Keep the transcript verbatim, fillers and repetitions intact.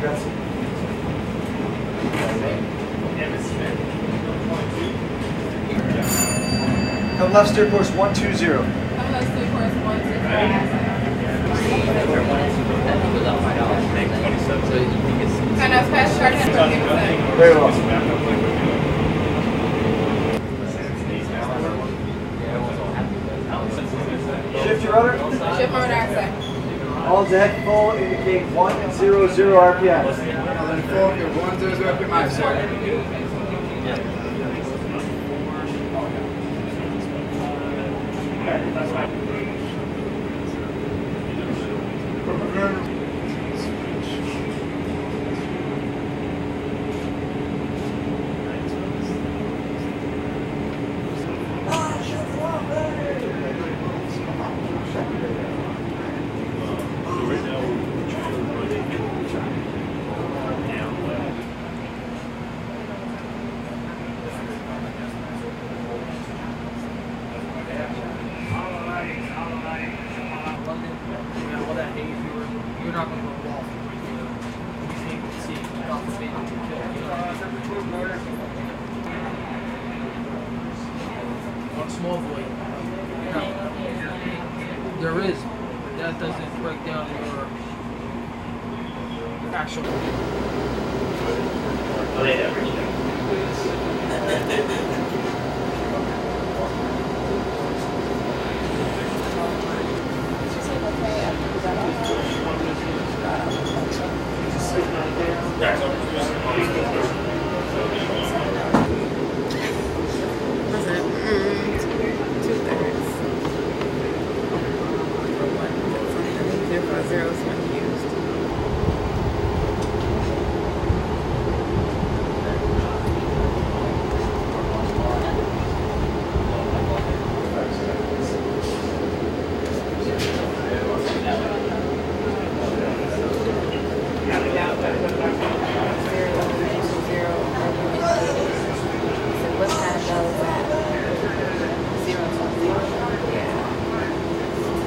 Come left, steer course one two zero. Come left, steer course one two zero. Kind of fast shorthand from Gibson. Very well. Shift your rudder. Shift my rudder outside. All deck full, indicate one zero zero R P M. one zero zero R P M, sir. You're not going to go wall. You think you see off the speed. On small void. No. There is, but that doesn't break down your actual. Yeah.